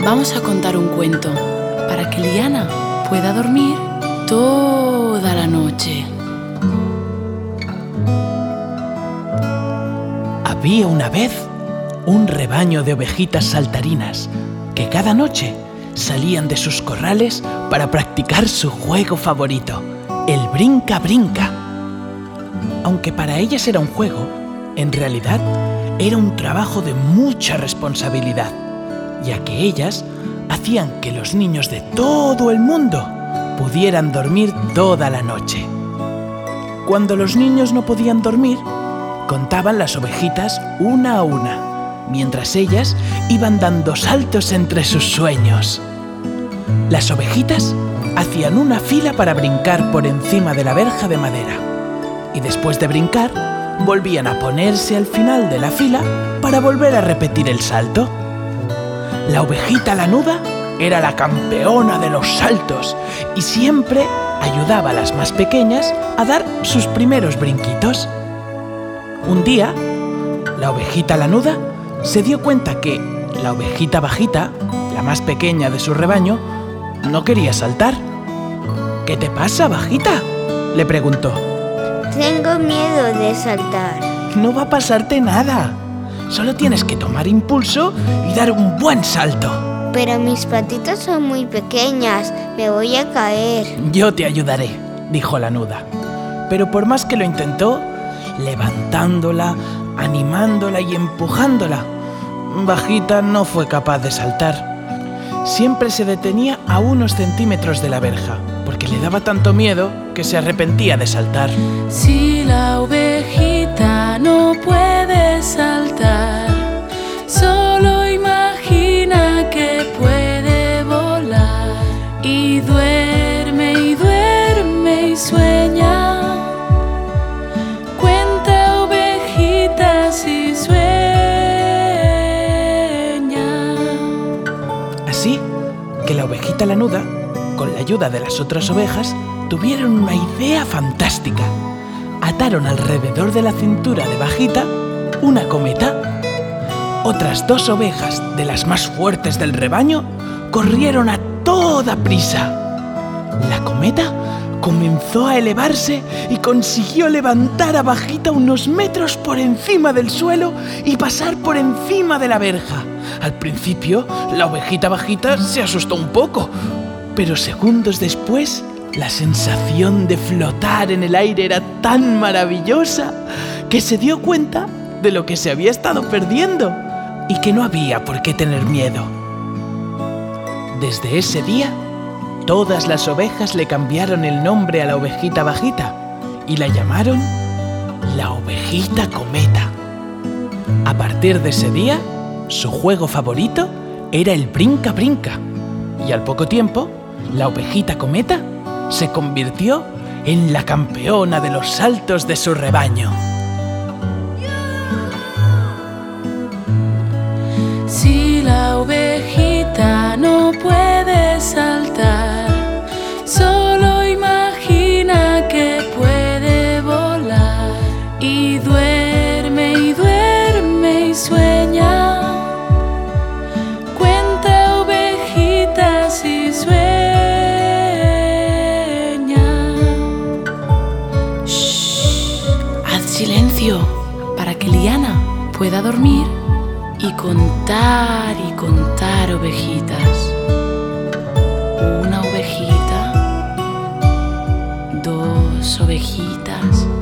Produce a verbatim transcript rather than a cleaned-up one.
Vamos a contar un cuento para que Liana pueda dormir toda la noche. Había una vez un rebaño de ovejitas saltarinas que cada noche salían de sus corrales para practicar su juego favorito, el brinca-brinca. Aunque para ellas era un juego, en realidad era un trabajo de mucha responsabilidad, ya que ellas hacían que los niños de todo el mundo pudieran dormir toda la noche. Cuando los niños no podían dormir, contaban las ovejitas una a una, mientras ellas iban dando saltos entre sus sueños. Las ovejitas hacían una fila para brincar por encima de la verja de madera, y después de brincar, volvían a ponerse al final de la fila para volver a repetir el salto. La ovejita lanuda era la campeona de los saltos y siempre ayudaba a las más pequeñas a dar sus primeros brinquitos. Un día, la ovejita lanuda se dio cuenta que la ovejita bajita, la más pequeña de su rebaño, no quería saltar. ¿Qué te pasa, bajita?, le preguntó. Tengo miedo de saltar. No va a pasarte nada. Solo tienes que tomar impulso y dar un buen salto. Pero mis patitas son muy pequeñas, me voy a caer. Yo te ayudaré, dijo lanuda. Pero por más que lo intentó, levantándola, animándola y empujándola, bajita no fue capaz de saltar. Siempre se detenía a unos centímetros de la verja, porque le daba tanto miedo que se arrepentía de saltar. Si la ovejita no puede saltar, solo imagina que puede volar. Y duerme y duerme y sueña. Cuenta ovejitas y sueña. Así que la ovejita lanuda, con la ayuda de las otras ovejas, tuvieron una idea fantástica. Ataron alrededor de la cintura de bajita una cometa. Otras dos ovejas, de las más fuertes del rebaño, corrieron a toda prisa. La cometa comenzó a elevarse y consiguió levantar a bajita unos metros por encima del suelo y pasar por encima de la verja. Al principio, la ovejita bajita se asustó un poco, pero segundos después, la sensación de flotar en el aire era tan maravillosa que se dio cuenta de lo que se había estado perdiendo y que no había por qué tener miedo. Desde ese día, todas las ovejas le cambiaron el nombre a la ovejita bajita y la llamaron la ovejita cometa. A partir de ese día, su juego favorito era el brinca-brinca, y al poco tiempo, la ovejita cometa se convirtió en la campeona de los saltos de su rebaño. Si la ovejita no puede saltar, solo imagina que puede volar. Y duerme y duerme y sueña. Cuenta ovejitas y sueña. Silencio, para que Liana pueda dormir y contar y contar ovejitas. Una ovejita, dos ovejitas,